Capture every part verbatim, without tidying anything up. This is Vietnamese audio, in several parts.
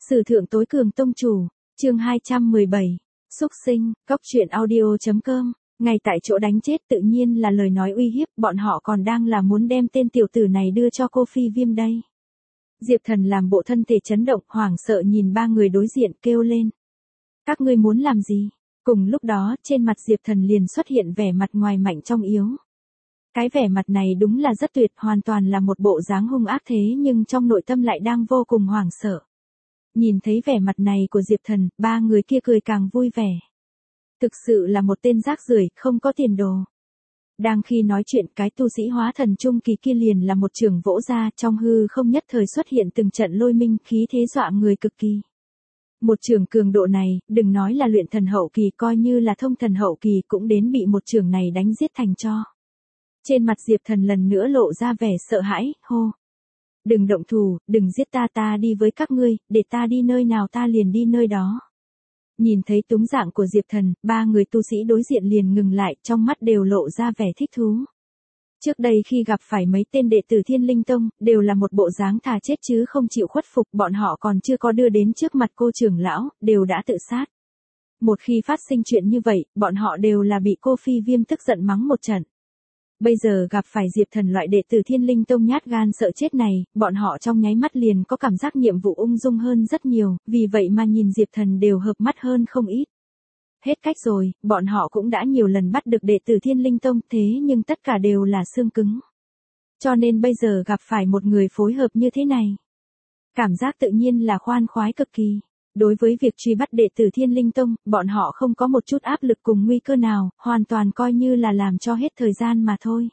Sử thượng tối cường tông chủ, chương hai trăm mười bảy, xúc sinh, cóc truyện audio.com, ngay tại chỗ đánh chết tự nhiên là lời nói uy hiếp, bọn họ còn đang là muốn đem tên tiểu tử này đưa cho cô Phi Viêm đây. Diệp Thần làm bộ thân thể chấn động, hoảng sợ nhìn ba người đối diện kêu lên. Các ngươi muốn làm gì? Cùng lúc đó, trên mặt Diệp Thần liền xuất hiện vẻ mặt ngoài mạnh trong yếu. Cái vẻ mặt này đúng là rất tuyệt, hoàn toàn là một bộ dáng hung ác thế nhưng trong nội tâm lại đang vô cùng hoảng sợ. Nhìn thấy vẻ mặt này của Diệp Thần, ba người kia cười càng vui vẻ. Thực sự là một tên rác rưởi, không có tiền đồ. Đang khi nói chuyện, cái tu sĩ hóa thần trung kỳ kia liền là một trường vỗ ra, trong hư không nhất thời xuất hiện từng trận lôi minh, khí thế dọa người cực kỳ. Một trường cường độ này, đừng nói là luyện thần hậu kỳ, coi như là thông thần hậu kỳ cũng đến bị một trường này đánh giết thành tro. Trên mặt Diệp Thần lần nữa lộ ra vẻ sợ hãi, hô. Đừng động thủ, đừng giết ta, ta đi với các ngươi, để ta đi nơi nào ta liền đi nơi đó. Nhìn thấy túng dạng của Diệp Thần, ba người tu sĩ đối diện liền ngừng lại, trong mắt đều lộ ra vẻ thích thú. Trước đây khi gặp phải mấy tên đệ tử Thiên Linh Tông, đều là một bộ dáng thà chết chứ không chịu khuất phục, bọn họ còn chưa có đưa đến trước mặt cô trưởng lão, đều đã tự sát. Một khi phát sinh chuyện như vậy, bọn họ đều là bị cô Phi Viêm tức giận mắng một trận. Bây giờ gặp phải Diệp Thần loại đệ tử Thiên Linh Tông nhát gan sợ chết này, bọn họ trong nháy mắt liền có cảm giác nhiệm vụ ung dung hơn rất nhiều, vì vậy mà nhìn Diệp Thần đều hợp mắt hơn không ít. Hết cách rồi, bọn họ cũng đã nhiều lần bắt được đệ tử Thiên Linh Tông thế nhưng tất cả đều là xương cứng. Cho nên bây giờ gặp phải một người phối hợp như thế này. Cảm giác tự nhiên là khoan khoái cực kỳ. Đối với việc truy bắt đệ tử Thiên Linh Tông, bọn họ không có một chút áp lực cùng nguy cơ nào, hoàn toàn coi như là làm cho hết thời gian mà thôi.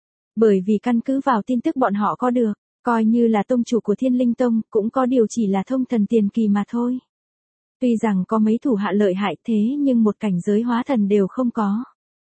Bởi vì căn cứ vào tin tức bọn họ có được, coi như là tông chủ của Thiên Linh Tông, cũng có điều chỉ là thông thần tiền kỳ mà thôi. Tuy rằng có mấy thủ hạ lợi hại thế nhưng một cảnh giới hóa thần đều không có.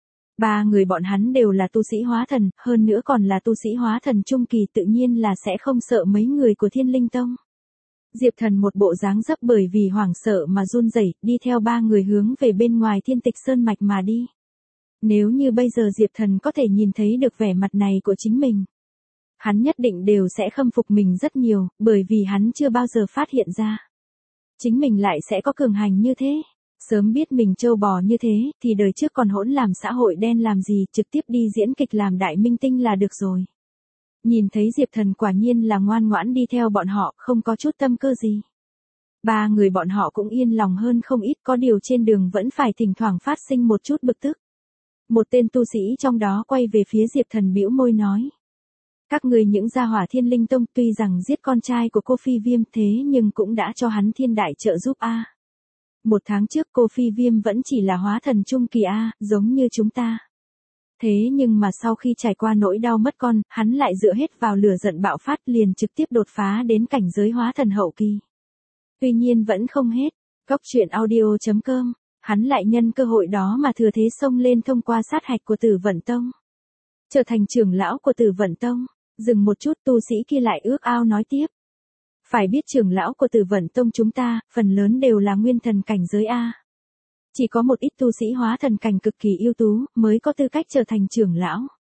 Ba người bọn hắn đều là tu sĩ hóa thần, hơn nữa còn là tu sĩ hóa thần trung kỳ, tự nhiên là sẽ không sợ mấy người của Thiên Linh Tông. Diệp Thần một bộ dáng dấp bởi vì hoảng sợ mà run rẩy, đi theo ba người hướng về bên ngoài Thiên Tịch Sơn mạch mà đi. Nếu như bây giờ Diệp Thần có thể nhìn thấy được vẻ mặt này của chính mình, hắn nhất định đều sẽ khâm phục mình rất nhiều, bởi vì hắn chưa bao giờ phát hiện ra. Chính mình lại sẽ có cường hành như thế. Sớm biết mình trâu bò như thế, thì đời trước còn hỗn làm xã hội đen làm gì, trực tiếp đi diễn kịch làm đại minh tinh là được rồi. Nhìn thấy Diệp Thần quả nhiên là ngoan ngoãn đi theo bọn họ, không có chút tâm cơ gì. Ba người bọn họ cũng yên lòng hơn không ít, có điều trên đường vẫn phải thỉnh thoảng phát sinh một chút bực tức. Một tên tu sĩ trong đó quay về phía Diệp Thần bĩu môi nói. Các người những gia hỏa Thiên Linh Tông tuy rằng giết con trai của cô Phi Viêm thế nhưng cũng đã cho hắn thiên đại trợ giúp a. Một tháng trước cô Phi Viêm vẫn chỉ là hóa thần trung kỳ a, giống như chúng ta. Thế nhưng mà sau khi trải qua nỗi đau mất con, hắn lại dựa hết vào lửa giận bạo phát liền trực tiếp đột phá đến cảnh giới hóa thần hậu kỳ. Tuy nhiên vẫn không hết, cóc truyện audio.com, hắn lại nhân cơ hội đó mà thừa thế xông lên thông qua sát hạch của Tử Vận Tông. Trở thành trưởng lão của Tử Vận Tông, dừng một chút tu sĩ kia lại ước ao nói tiếp. Phải biết trưởng lão của Tử Vận Tông chúng ta, phần lớn đều là nguyên thần cảnh giới A. Chỉ có một ít tu sĩ hóa thần cảnh cực kỳ ưu tú, mới có tư cách trở thành trưởng lão.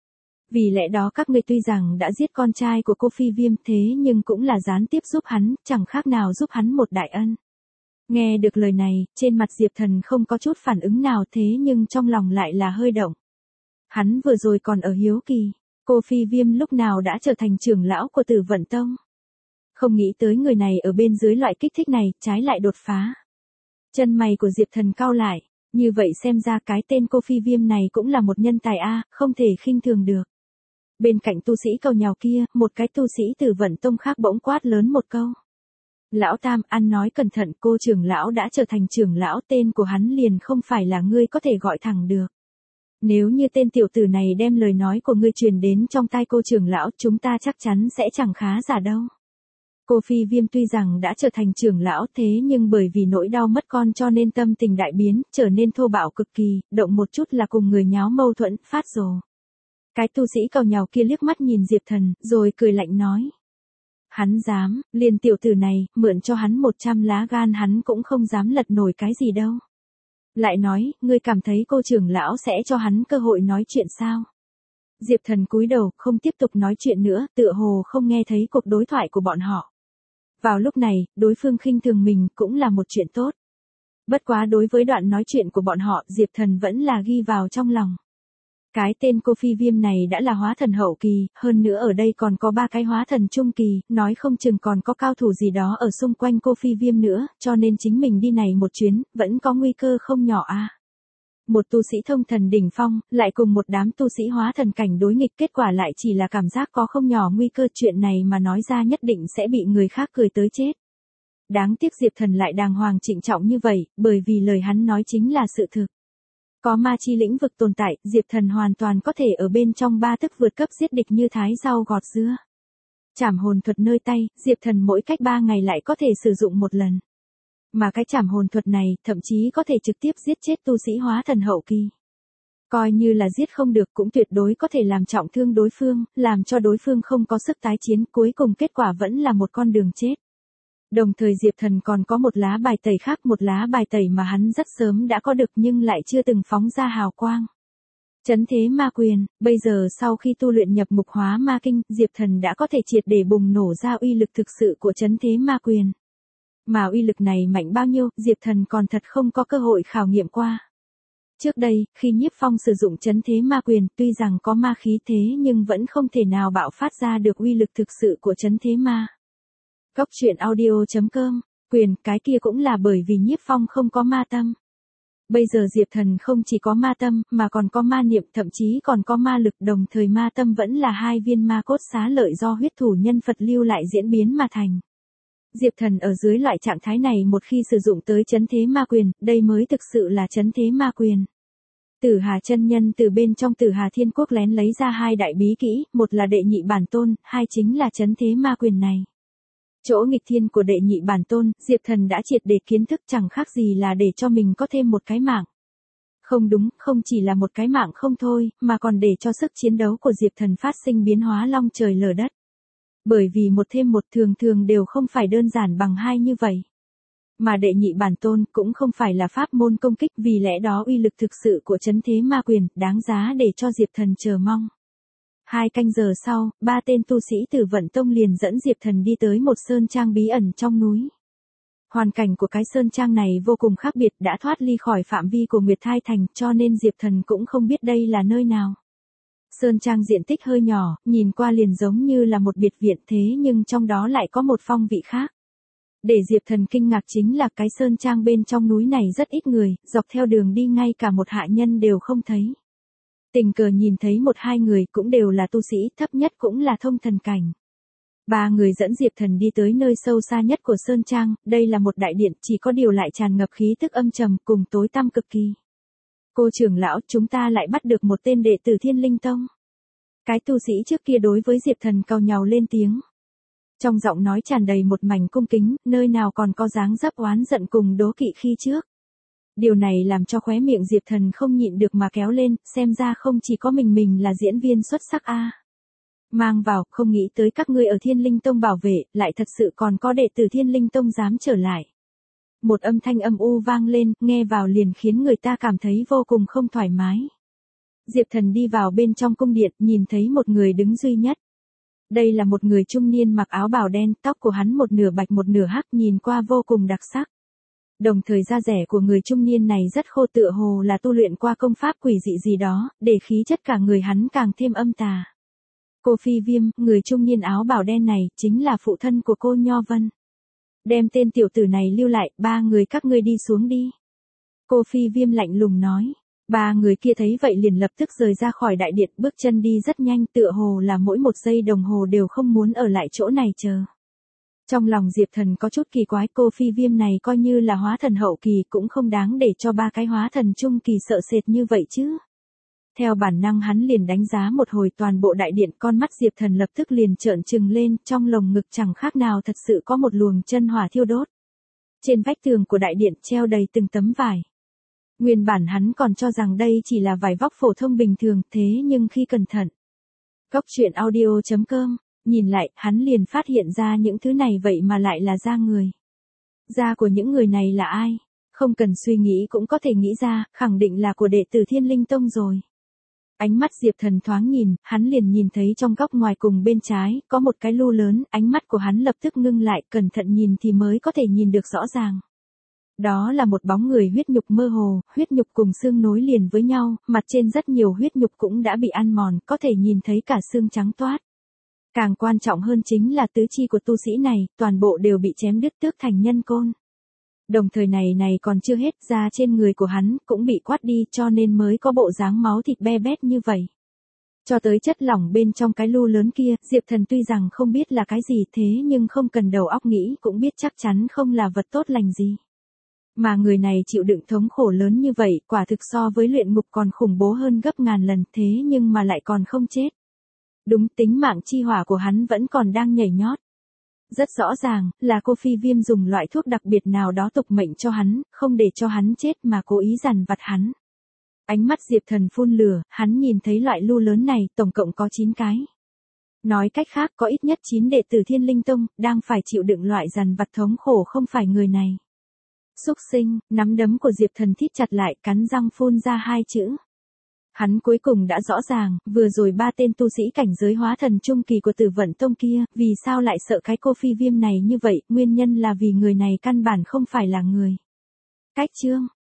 Vì lẽ đó các ngươi tuy rằng đã giết con trai của cô Phi Viêm thế nhưng cũng là gián tiếp giúp hắn, chẳng khác nào giúp hắn một đại ân. Nghe được lời này, trên mặt Diệp Thần không có chút phản ứng nào thế nhưng trong lòng lại là hơi động. Hắn vừa rồi còn ở hiếu kỳ, cô Phi Viêm lúc nào đã trở thành trưởng lão của Tử Vận Tông. Không nghĩ tới người này ở bên dưới loại kích thích này, trái lại đột phá. Chân mày của Diệp Thần cau lại, như vậy xem ra cái tên cô Phi Viêm này cũng là một nhân tài a, không thể khinh thường được. Bên cạnh tu sĩ cầu nhào kia, một cái tu sĩ Tử Vận Tông khác bỗng quát lớn một câu. Lão Tam, ăn nói cẩn thận, cô trưởng lão đã trở thành trưởng lão, tên của hắn liền không phải là ngươi có thể gọi thẳng được. Nếu như tên tiểu tử này đem lời nói của ngươi truyền đến trong tai cô trưởng lão, chúng ta chắc chắn sẽ chẳng khá giả đâu. Cô Phi Viêm tuy rằng đã trở thành trưởng lão thế nhưng bởi vì nỗi đau mất con cho nên tâm tình đại biến, trở nên thô bạo cực kỳ, động một chút là cùng người nháo mâu thuẫn, phát rồ. Cái tu sĩ cầu nhào kia liếc mắt nhìn Diệp Thần, rồi cười lạnh nói. Hắn dám, liền tiểu tử này, mượn cho hắn một trăm lá gan hắn cũng không dám lật nổi cái gì đâu. Lại nói, ngươi cảm thấy cô trưởng lão sẽ cho hắn cơ hội nói chuyện sao? Diệp Thần cúi đầu, không tiếp tục nói chuyện nữa, tựa hồ không nghe thấy cuộc đối thoại của bọn họ. Vào lúc này, đối phương khinh thường mình cũng là một chuyện tốt. Bất quá đối với đoạn nói chuyện của bọn họ, Diệp Thần vẫn là ghi vào trong lòng. Cái tên cô Phi Viêm này đã là hóa thần hậu kỳ, hơn nữa ở đây còn có ba cái hóa thần trung kỳ, nói không chừng còn có cao thủ gì đó ở xung quanh cô Phi Viêm nữa, cho nên chính mình đi này một chuyến, vẫn có nguy cơ không nhỏ a. Một tu sĩ thông thần đỉnh phong, lại cùng một đám tu sĩ hóa thần cảnh đối nghịch, kết quả lại chỉ là cảm giác có không nhỏ nguy cơ, chuyện này mà nói ra nhất định sẽ bị người khác cười tới chết. Đáng tiếc Diệp Thần lại đàng hoàng trịnh trọng như vậy, bởi vì lời hắn nói chính là sự thực. Có ma chi lĩnh vực tồn tại, Diệp Thần hoàn toàn có thể ở bên trong ba tức vượt cấp giết địch như thái rau gọt dưa. Trảm hồn thuật nơi tay, Diệp Thần mỗi cách ba ngày lại có thể sử dụng một lần. Mà cái trảm hồn thuật này, thậm chí có thể trực tiếp giết chết tu sĩ hóa thần hậu kỳ. Coi như là giết không được cũng tuyệt đối có thể làm trọng thương đối phương, làm cho đối phương không có sức tái chiến, cuối cùng kết quả vẫn là một con đường chết. Đồng thời Diệp Thần còn có một lá bài tẩy khác, một lá bài tẩy mà hắn rất sớm đã có được nhưng lại chưa từng phóng ra hào quang. Chấn thế ma quyền, bây giờ sau khi tu luyện nhập mục hóa ma kinh, Diệp Thần đã có thể triệt để bùng nổ ra uy lực thực sự của chấn thế ma quyền. Mà uy lực này mạnh bao nhiêu, Diệp Thần còn thật không có cơ hội khảo nghiệm qua. Trước đây, khi Nhiếp Phong sử dụng chấn thế ma quyền, tuy rằng có ma khí thế nhưng vẫn không thể nào bạo phát ra được uy lực thực sự của chấn thế ma. Góc truyện audio chấm com, quyền, cái kia cũng là bởi vì Nhiếp Phong không có ma tâm. Bây giờ Diệp Thần không chỉ có ma tâm, mà còn có ma niệm, thậm chí còn có ma lực, đồng thời ma tâm vẫn là hai viên ma cốt xá lợi do huyết thủ nhân Phật lưu lại diễn biến mà thành. Diệp Thần ở dưới loại trạng thái này một khi sử dụng tới chấn thế ma quyền, đây mới thực sự là chấn thế ma quyền. Tử Hà chân nhân từ bên trong Tử Hà Thiên Quốc lén lấy ra hai đại bí kỹ, một là đệ nhị bản tôn, hai chính là chấn thế ma quyền này. Chỗ nghịch thiên của đệ nhị bản tôn, Diệp Thần đã triệt để kiến thức, chẳng khác gì là để cho mình có thêm một cái mạng. Không đúng, không chỉ là một cái mạng không thôi, mà còn để cho sức chiến đấu của Diệp Thần phát sinh biến hóa long trời lở đất. Bởi vì một thêm một thường thường đều không phải đơn giản bằng hai như vậy. Mà đệ nhị bản tôn cũng không phải là pháp môn công kích, vì lẽ đó uy lực thực sự của chấn thế ma quyền đáng giá để cho Diệp Thần chờ mong. Hai canh giờ sau, ba tên tu sĩ Tử Vận Tông liền dẫn Diệp Thần đi tới một sơn trang bí ẩn trong núi. Hoàn cảnh của cái sơn trang này vô cùng khác biệt, đã thoát ly khỏi phạm vi của Nguyệt Thai Thành, cho nên Diệp Thần cũng không biết đây là nơi nào. Sơn trang diện tích hơi nhỏ, nhìn qua liền giống như là một biệt viện, thế nhưng trong đó lại có một phong vị khác. Để Diệp Thần kinh ngạc chính là cái sơn trang bên trong núi này rất ít người, dọc theo đường đi ngay cả một hạ nhân đều không thấy. Tình cờ nhìn thấy một hai người cũng đều là tu sĩ, thấp nhất cũng là thông thần cảnh. Ba người dẫn Diệp Thần đi tới nơi sâu xa nhất của sơn trang, đây là một đại điện, chỉ có điều lại tràn ngập khí tức âm trầm cùng tối tăm cực kỳ. Cô trưởng lão, chúng ta lại bắt được một tên đệ tử Thiên Linh Tông. Cái tu sĩ trước kia đối với Diệp Thần cau nhàu lên tiếng. Trong giọng nói tràn đầy một mảnh cung kính, nơi nào còn có dáng dấp oán giận cùng đố kỵ khi trước. Điều này làm cho khóe miệng Diệp Thần không nhịn được mà kéo lên, xem ra không chỉ có mình mình là diễn viên xuất sắc a. À. Mang vào, không nghĩ tới các ngươi ở Thiên Linh Tông bảo vệ, lại thật sự còn có đệ tử Thiên Linh Tông dám trở lại. Một âm thanh âm u vang lên, nghe vào liền khiến người ta cảm thấy vô cùng không thoải mái. Diệp Thần đi vào bên trong cung điện, nhìn thấy một người đứng duy nhất. Đây là một người trung niên mặc áo bào đen, tóc của hắn một nửa bạch một nửa hắc, nhìn qua vô cùng đặc sắc. Đồng thời da rẻ của người trung niên này rất khô, tựa hồ là tu luyện qua công pháp quỷ dị gì đó, để khí chất cả người hắn càng thêm âm tà. Cô Phi Viêm, người trung niên áo bào đen này, chính là phụ thân của cô Nho Vân. Đem tên tiểu tử này lưu lại, ba người các ngươi đi xuống đi. Cô Phi Viêm lạnh lùng nói. Ba người kia thấy vậy liền lập tức rời ra khỏi đại điện, bước chân đi rất nhanh, tựa hồ là mỗi một giây đồng hồ đều không muốn ở lại chỗ này chờ. Trong lòng Diệp Thần có chút kỳ quái, cô Phi Viêm này coi như là hóa thần hậu kỳ cũng không đáng để cho ba cái hóa thần trung kỳ sợ sệt như vậy chứ. Theo bản năng hắn liền đánh giá một hồi toàn bộ đại điện, con mắt Diệp Thần lập tức liền trợn trừng lên, trong lồng ngực chẳng khác nào thật sự có một luồng chân hỏa thiêu đốt. Trên vách tường của đại điện treo đầy từng tấm vải. Nguyên bản hắn còn cho rằng đây chỉ là vải vóc phổ thông bình thường, thế nhưng khi cẩn thận. Góc truyện audio chấm com, nhìn lại, hắn liền phát hiện ra những thứ này vậy mà lại là da người. Da của những người này là ai? Không cần suy nghĩ cũng có thể nghĩ ra, khẳng định là của đệ tử Thiên Linh Tông rồi. Ánh mắt Diệp Thần thoáng nhìn, hắn liền nhìn thấy trong góc ngoài cùng bên trái, có một cái lu lớn, ánh mắt của hắn lập tức ngưng lại, cẩn thận nhìn thì mới có thể nhìn được rõ ràng. Đó là một bóng người huyết nhục mơ hồ, huyết nhục cùng xương nối liền với nhau, mặt trên rất nhiều huyết nhục cũng đã bị ăn mòn, có thể nhìn thấy cả xương trắng toát. Càng quan trọng hơn chính là tứ chi của tu sĩ này, toàn bộ đều bị chém đứt tước thành nhân côn. Đồng thời này này còn chưa hết, da trên người của hắn cũng bị quát đi cho nên mới có bộ dáng máu thịt be bét như vậy. Cho tới chất lỏng bên trong cái lu lớn kia, Diệp Thần tuy rằng không biết là cái gì thế nhưng không cần đầu óc nghĩ cũng biết chắc chắn không là vật tốt lành gì. Mà người này chịu đựng thống khổ lớn như vậy, quả thực so với luyện ngục còn khủng bố hơn gấp ngàn lần thế nhưng mà lại còn không chết. Đúng, tính mạng chi hỏa của hắn vẫn còn đang nhảy nhót. Rất rõ ràng, là cô Phi Viêm dùng loại thuốc đặc biệt nào đó tục mệnh cho hắn, không để cho hắn chết mà cố ý dằn vặt hắn. Ánh mắt Diệp Thần phun lửa, hắn nhìn thấy loại lu lớn này, tổng cộng có chín cái. Nói cách khác có ít nhất chín đệ tử Thiên Linh Tông, đang phải chịu đựng loại dằn vặt thống khổ không phải người này. Súc sinh, nắm đấm của Diệp Thần thít chặt lại, cắn răng phun ra hai chữ. Hắn cuối cùng đã rõ ràng, vừa rồi ba tên tu sĩ cảnh giới hóa thần trung kỳ của Tử Vận Tông kia, vì sao lại sợ cái cô Phi Viêm này như vậy, nguyên nhân là vì người này căn bản không phải là người. Cách chương